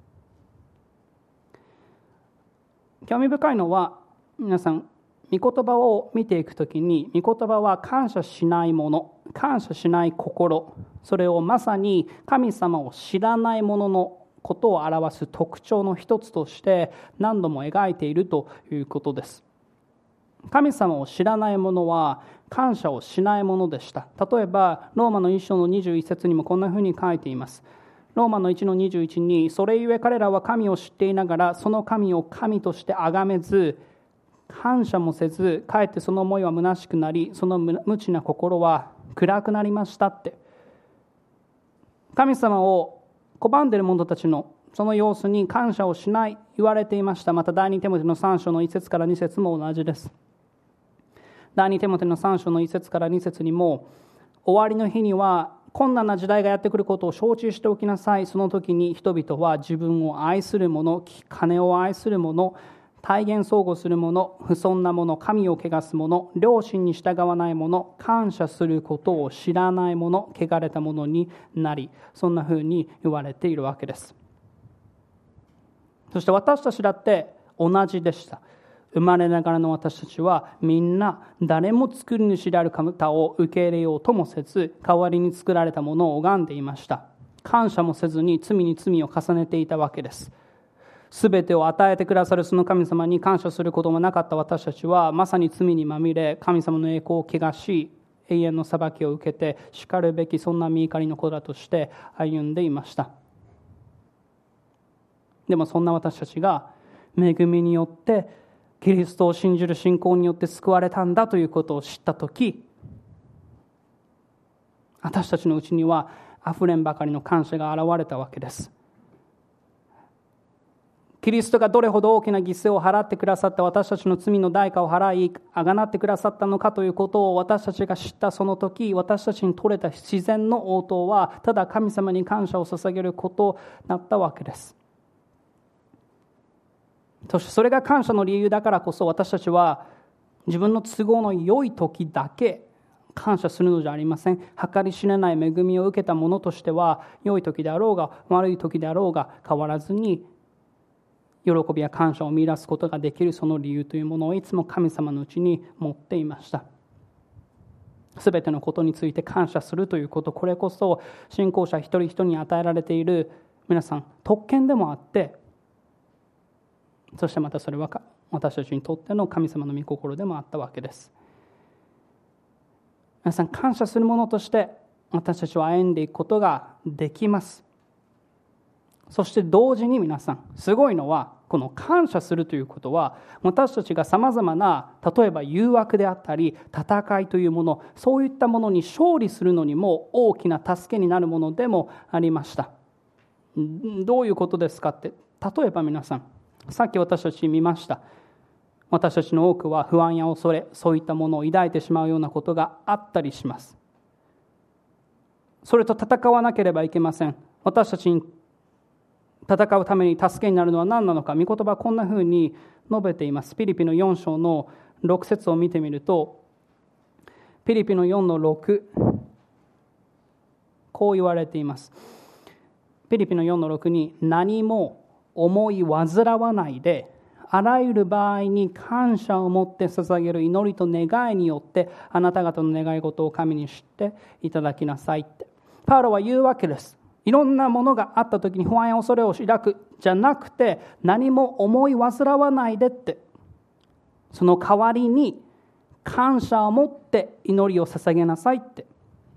興味深いのは、皆さん御言葉を見ていくときに、御言葉は感謝しないもの、感謝しない心、それをまさに神様を知らないもののことを表す特徴の一つとして何度も描いているということです。神様を知らないものは感謝をしないものでした。例えばローマの1章の21節にもこんなふうに書いています。ローマの1の21に、それゆえ彼らは神を知っていながらその神を神として崇めず、感謝もせず、かえってその思いは虚しくなり、その無知な心は暗くなりましたって。神様を拒んでいる者たちのその様子に感謝をしない言われていました。また第2テモテの3章の1節から2節も同じです。第2テモテの3章の1節から2節にも、終わりの日には困難な時代がやってくることを承知しておきなさい。その時に人々は自分を愛する者、金を愛する者、体現相互する者、不遜な者、神を汚す者、良心に従わない者、感謝することを知らない者、汚れた者になり、そんなふうに言われているわけです。そして私たちだって同じでした。生まれながらの私たちはみんな誰も作り主である方を受け入れようともせず、代わりに作られたものを拝んでいました。感謝もせずに罪に罪を重ねていたわけです。すべてを与えてくださるその神様に感謝することもなかった私たちは、まさに罪にまみれ、神様の栄光を汚し、永遠の裁きを受けて叱るべき、そんな御怒りの子らとして歩んでいました。でもそんな私たちが恵みによってキリストを信じる信仰によって救われたんだということを知ったとき、私たちのうちにはあふれんばかりの感謝が現れたわけです。キリストがどれほど大きな犠牲を払ってくださって私たちの罪の代価を払いあがなってくださったのかということを私たちが知ったその時、私たちに取れた自然の応答はただ神様に感謝を捧げることになったわけです。そしてそれが感謝の理由だからこそ、私たちは自分の都合の良い時だけ感謝するのじゃありません。計り知れない恵みを受けたものとしては、良い時であろうが悪い時であろうが変わらずに喜びや感謝を見出すことができる、その理由というものをいつも神様のうちに持っていました。すべてのことについて感謝するということ、これこそ信仰者一人一人に与えられている皆さん特権でもあって、そしてまたそれは私たちにとっての神様の御心でもあったわけです。皆さん、感謝するものとして私たちは歩んでいくことができます。そして同時に皆さん、すごいのは、この感謝するということは、私たちがさまざまな、例えば誘惑であったり戦いというもの、そういったものに勝利するのにも大きな助けになるものでもありました。どういうことですかって、例えば皆さん、さっき私たち見ました。私たちの多くは不安や恐れ、そういったものを抱いてしまうようなことがあったりします。 それと戦わなければいけません。私たちに戦うために助けになるのは何なのか。御言葉はこんなふうに述べています。ピリピの4章の6節を見てみると、ピリピの4の6、こう言われています。ピリピの4の6に、何も思い煩わないで、あらゆる場合に感謝を持って捧げる祈りと願いによって、あなた方の願い事を神に知っていただきなさいって。パウロは言うわけです。いろんなものがあった時に不安や恐れを抱くじゃなくて、何も思い煩わないでって。その代わりに感謝を持って祈りを捧げなさいって。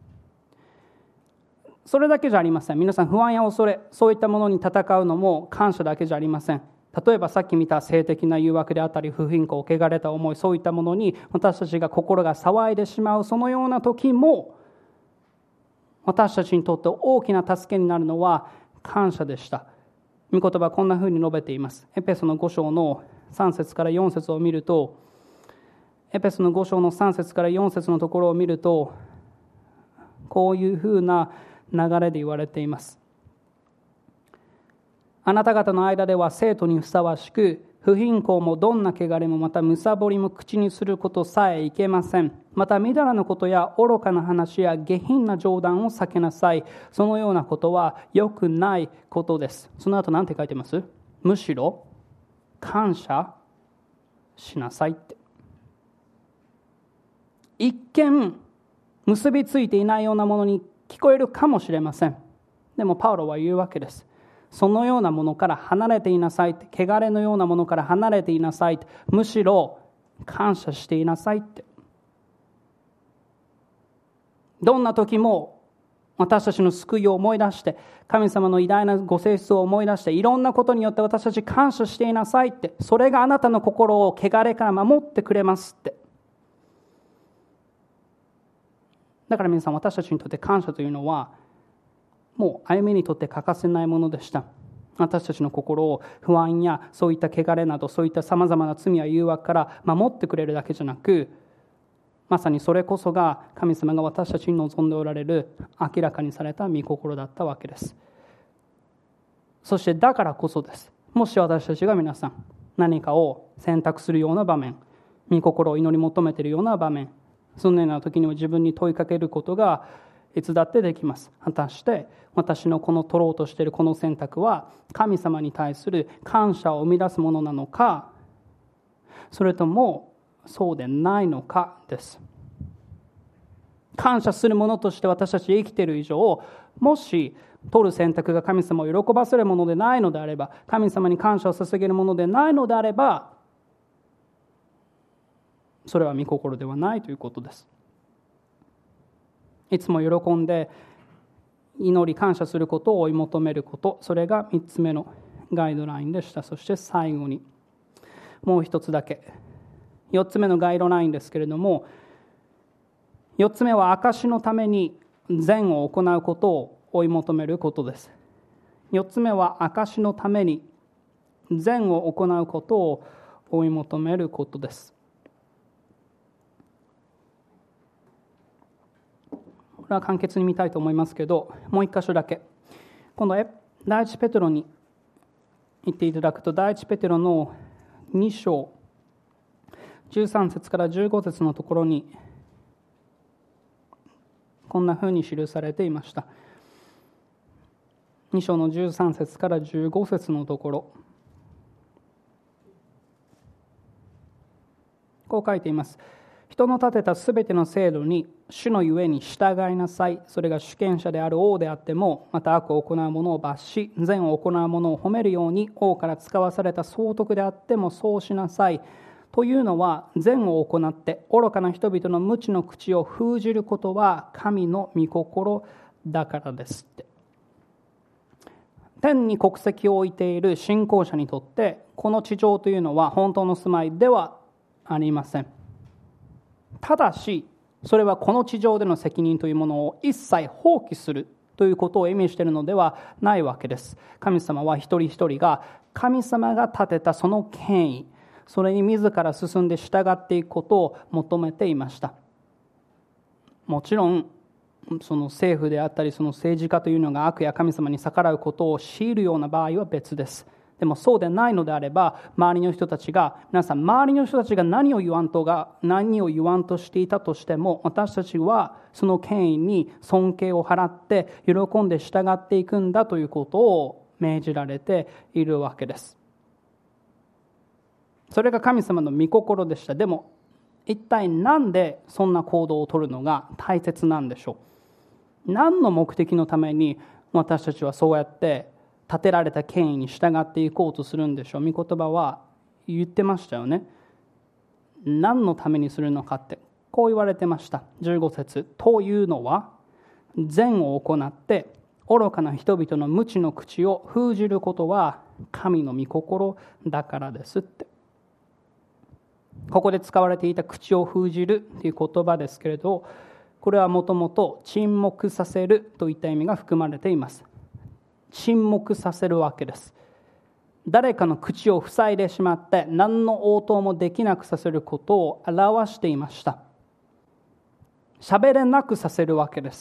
それだけじゃありません。皆さん、不安や恐れ、そういったものに戦うのも感謝だけじゃありません。例えばさっき見た性的な誘惑であったり、不貧困、汚れた思い、そういったものに私たちが心が騒いでしまう、そのような時も、私たちにとって大きな助けになるのは感謝でした。御言葉はこんなふうに述べています。エペソの5章の3節から4節を見ると、エペソの5章の3節から4節のところを見ると、こういうふうな流れで言われています。あなた方の間では生徒にふさわしく、不貧困もどんな汚れもまたむさぼりも口にすることさえいけません。またみだらなことや愚かな話や下品な冗談を避けなさい。そのようなことは良くないことです。その後何て書いてます？むしろ感謝しなさいって。一見結びついていないようなものに聞こえるかもしれません。でもパウロは言うわけです。そのようなものから離れていなさいって。汚れのようなものから離れていなさいって。むしろ感謝していなさいって。どんな時も私たちの救いを思い出して、神様の偉大なご性質を思い出して、いろんなことによって私たち感謝していなさいって。それがあなたの心を汚れから守ってくれますって。だから皆さん、私たちにとって感謝というのはもう歩みにとって欠かせないものでした。私たちの心を不安やそういった汚れなど、そういったさまざまな罪や誘惑から守ってくれるだけじゃなく、まさにそれこそが神様が私たちに望んでおられる明らかにされた御心だったわけです。そしてだからこそです。もし私たちが皆さん何かを選択するような場面、御心を祈り求めているような場面、そのような時にも自分に問いかけることがいつだってできます。果たして私のこの取ろうとしているこの選択は神様に対する感謝を生み出すものなのか、それともそうでないのかです。感謝するものとして私たち生きている以上、もし取る選択が神様を喜ばせるものでないのであれば、神様に感謝を捧げるものでないのであれば、それは御心ではないということです。いつも喜んで祈り感謝することを追い求めること、それが3つ目のガイドラインでした。そして最後にもう一つだけ、4つ目のガイドラインですけれども、4つ目は証のために善を行うことを追い求めることです。4つ目は証のために善を行うことを追い求めることです。これは簡潔に見たいと思いますけど、もう一箇所だけ。今度第一ペテロに行っていただくと、第一ペテロの2章13節から15節のところにこんなふうに記されていました。2章の13節から15節のところ、こう書いています。人の立てたすべての制度に主のゆえに従いなさい。それが主権者である王であっても、また悪を行う者を罰し、善を行う者を褒めるように王から使わされた総督であってもそうしなさい。というのは、善を行って愚かな人々の無知の口を封じることは神の御心だからですって。天に国籍を置いている信仰者にとって、この地上というのは本当の住まいではありません。ただし、それはこの地上での責任というものを一切放棄するということを意味しているのではないわけです。神様は一人一人が神様が立てたその権威、それに自ら進んで従っていくことを求めていました。もちろんその政府であったりその政治家というのが悪や神様に逆らうことを強いるような場合は別です。でもそうでないのであれば、周りの人たちが何を言わんとしていたとしても、私たちはその権威に尊敬を払って喜んで従っていくんだということを命じられているわけです。それが神様の御心でした。でも一体何でそんな行動を取るのが大切なんでしょう。何の目的のために私たちはそうやって立てられた権威に従っていこうとするんでしょう。御言葉は言ってましたよね。何のためにするのかって、こう言われてました。15節というのは、善を行って愚かな人々の無知の口を封じることは神の御心だからですって。ここで使われていた口を封じるという言葉ですけれど、これはもともと沈黙させるといった意味が含まれています。沈黙させるわけです。誰かの口を塞いでしまって何の応答もできなくさせることを表していました。喋れなくさせるわけです。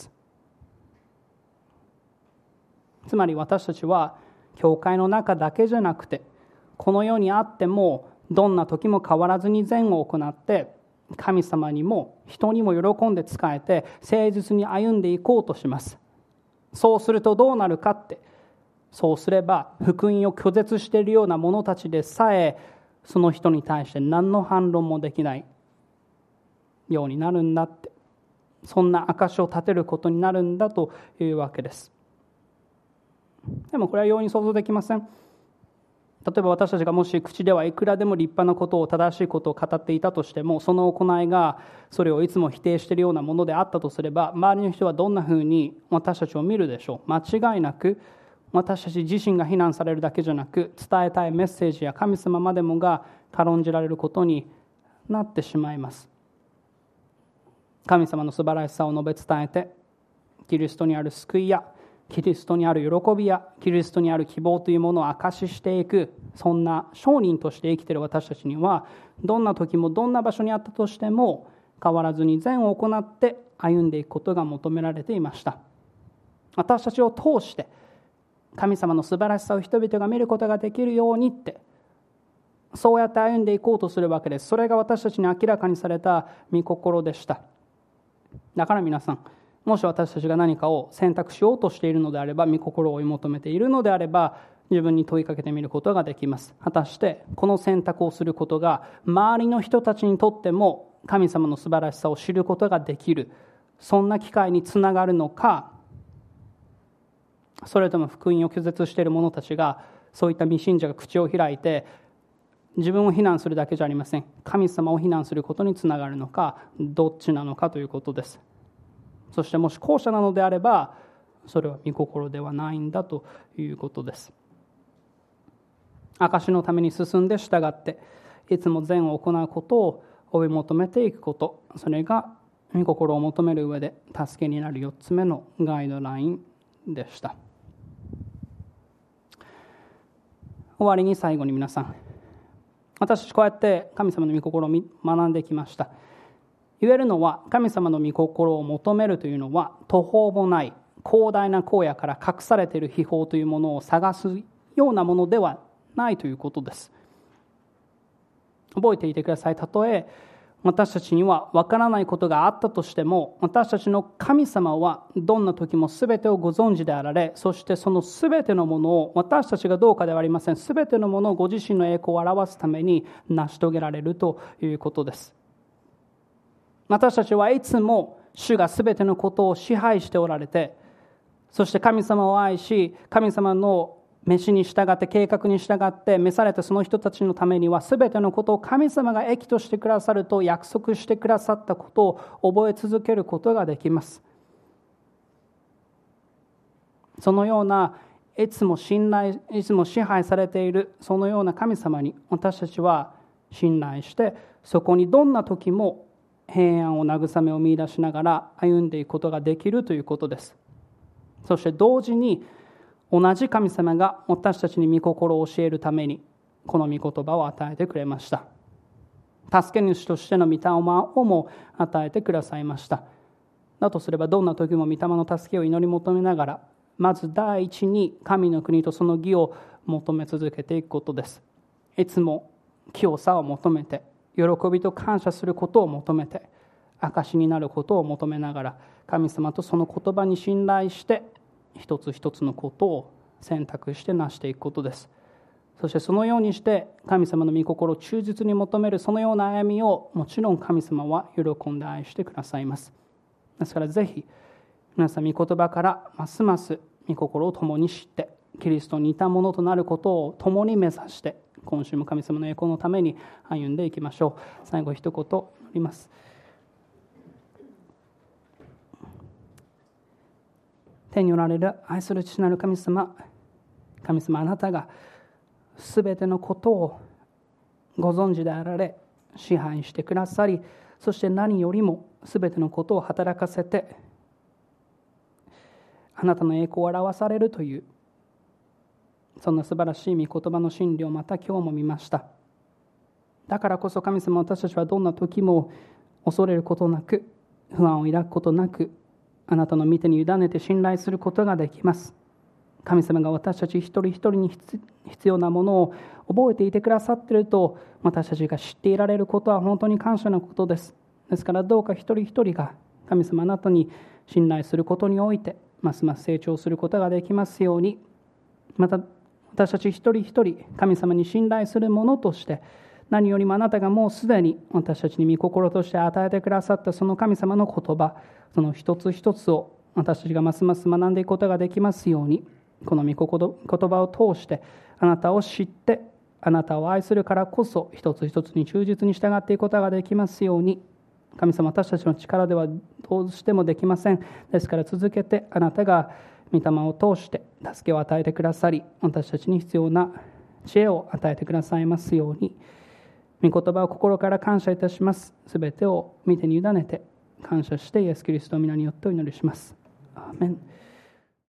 つまり私たちは教会の中だけじゃなくて、この世にあってもどんな時も変わらずに善を行って神様にも人にも喜んで仕えて誠実に歩んでいこうとします。そうするとどうなるかって、そうすれば福音を拒絶しているような者たちでさえその人に対して何の反論もできないようになるんだって、そんな証を立てることになるんだというわけです。でもこれは容易に想像できません。例えば私たちがもし口ではいくらでも立派なことを正しいことを語っていたとしても、その行いがそれをいつも否定しているようなものであったとすれば、周りの人はどんなふうに私たちを見るでしょう。間違いなく私たち自身が非難されるだけじゃなく、伝えたいメッセージや神様までもが軽んじられることになってしまいます。神様の素晴らしさを述べ伝えて、キリストにある救いやキリストにある喜びやキリストにある希望というものを証ししていく、そんな商人として生きている私たちには、どんな時もどんな場所にあったとしても変わらずに善を行って歩んでいくことが求められていました。私たちを通して神様の素晴らしさを人々が見ることができるようにって、そうやって歩んでいこうとするわけです。それが私たちに明らかにされた御心でした。だから皆さん、もし私たちが何かを選択しようとしているのであれば、御心を追い求めているのであれば、自分に問いかけてみることができます。果たしてこの選択をすることが周りの人たちにとっても神様の素晴らしさを知ることができる、そんな機会につながるのか、それとも福音を拒絶している者たちが、そういった未信者が口を開いて自分を非難するだけじゃありません、神様を非難することにつながるのか、どっちなのかということです。そしてもし後者なのであれば、それは御心ではないんだということです。証のために進んで従って、いつも善を行うことを追い求めていくこと、それが御心を求める上で助けになる4つ目のガイドラインでした。終わりに最後に皆さん、私たちこうやって神様の御心を学んできました。言えるのは、神様の御心を求めるというのは途方もない広大な荒野から隠されている秘宝というものを探すようなものではないということです。覚えていてください。たとえ私たちには分からないことがあったとしても、私たちの神様はどんな時も全てをご存知であられ、そしてその全てのものを、私たちがどうかではありません、全てのものをご自身の栄光を表すために成し遂げられるということです。私たちはいつも主が全てのことを支配しておられて、そして神様を愛し、神様の召しに従って計画に従って召されたその人たちのためには、全てのことを神様が益としてくださると約束してくださったことを覚え続けることができます。そのようないつも信頼、いつも支配されているそのような神様に私たちは信頼して、そこにどんな時も平安を慰めを見出しながら歩んでいくことができるということです。そして同時に同じ神様が私たちに御心を教えるためにこの御言葉を与えてくれました。助け主としての御霊をも与えてくださいました。 だとすればどんな時も御霊の助けを祈り求めながら、まず第一に神の国とその義を求め続けていくことです。いつも清さを求めて、喜びと感謝することを求めて、証になることを求めながら、神様とその言葉に信頼して一つ一つのことを選択して成していくことです。そしてそのようにして神様の御心を忠実に求めるそのような歩みを、もちろん神様は喜んで愛してくださいます。ですからぜひ皆さん、御言葉からますます御心を共に知って、キリストに似たものとなることを共に目指して、今週も神様の栄光のために歩んでいきましょう。最後一言祈ります。天におられる愛する父なる神様、神様、あなたがすべてのことをご存知であられ、支配してくださり、そして何よりもすべてのことを働かせて、あなたの栄光を表されるという、そんな素晴らしい御言葉の真理をまた今日も見ました。だからこそ神様、私たちはどんな時も恐れることなく、不安を抱くことなく、あなたの御手に委ねて信頼することができます。神様が私たち一人一人に必要なものを覚えていてくださっていると、私たちが知っていられることは本当に感謝のことです。ですからどうか一人一人が神様、あなたに信頼することにおいてますます成長することができますように、また私たち一人一人神様に信頼するものとして、何よりもあなたがもうすでに私たちに御心として与えてくださったその神様の言葉、その一つ一つを私たちがますます学んでいくことができますように、この御言葉を通してあなたを知って、あなたを愛するからこそ一つ一つに忠実に従っていくことができますように。神様、私たちの力ではどうしてもできません。ですから続けてあなたが御霊を通して助けを与えてくださり、私たちに必要な知恵を与えてくださいますように。御言葉を心から感謝いたします。すべてを御手に委ねて感謝して、イエス・キリストの皆によってお祈りします。アーメン。